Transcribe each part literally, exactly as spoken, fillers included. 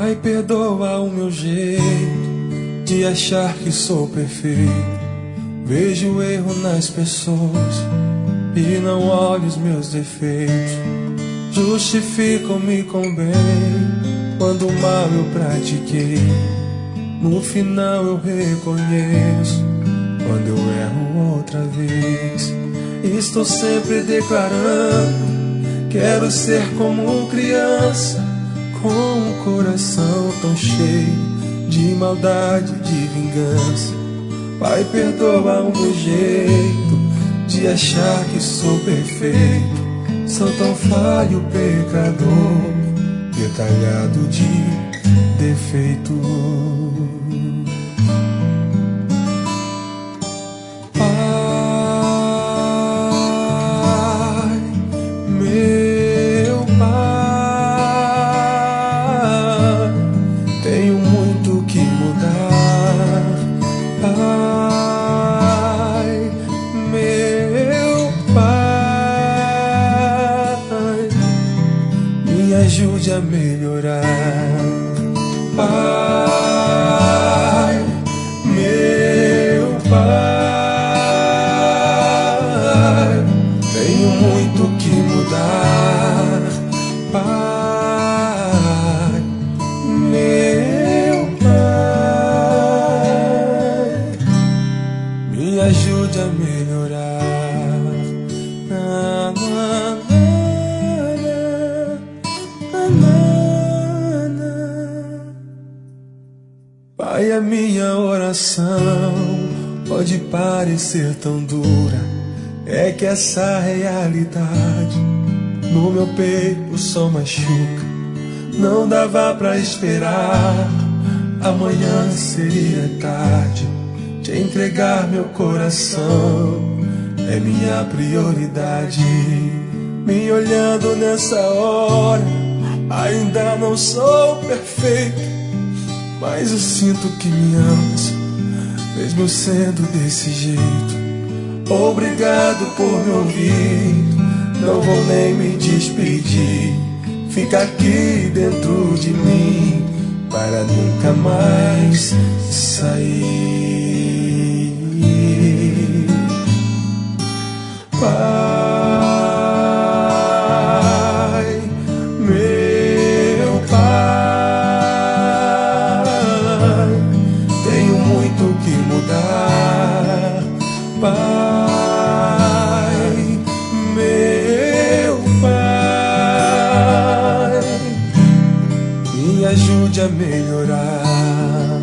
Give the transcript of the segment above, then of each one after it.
Pai, perdoa o meu jeito de achar que sou perfeito. Vejo o erro nas pessoas e não olho os meus defeitos. Justificam-me com bem quando o mal eu pratiquei. No final eu reconheço quando eu erro outra vez. Estou sempre declarando, quero ser como criança, com um coração tão cheio de maldade, de vingança. Pai, perdoa o meu jeito de achar que sou perfeito. Sou tão falho, pecador, detalhado de defeito. Pai, meu Pai, tenho muito que mudar. Pai, meu Pai, me ajude a melhorar. Pai, meu Pai, tenho muito que mudar. Pai, meu Pai, me ajude a melhorar. Na, na, na, na, na. Pai, a minha oração pode parecer tão dura, é que essa realidade no meu peito só machuca. Não dava pra esperar, amanhã seria tarde. Te entregar meu coração é minha prioridade. Me olhando nessa hora, ainda não sou perfeito, mas eu sinto que me amas, mesmo sendo desse jeito. Obrigado por me ouvir, não vou nem me despedir. Fica aqui dentro de mim para nunca mais sair. Pai, meu Pai, tenho muito que mudar. Pai, meu Pai, me ajude a melhorar.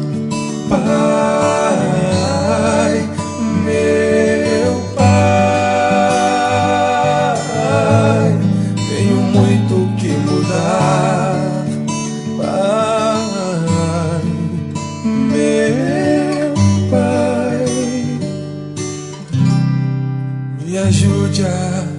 Pai, meu Pai, tenho muito que mudar. Pai, meu Pai, me ajude a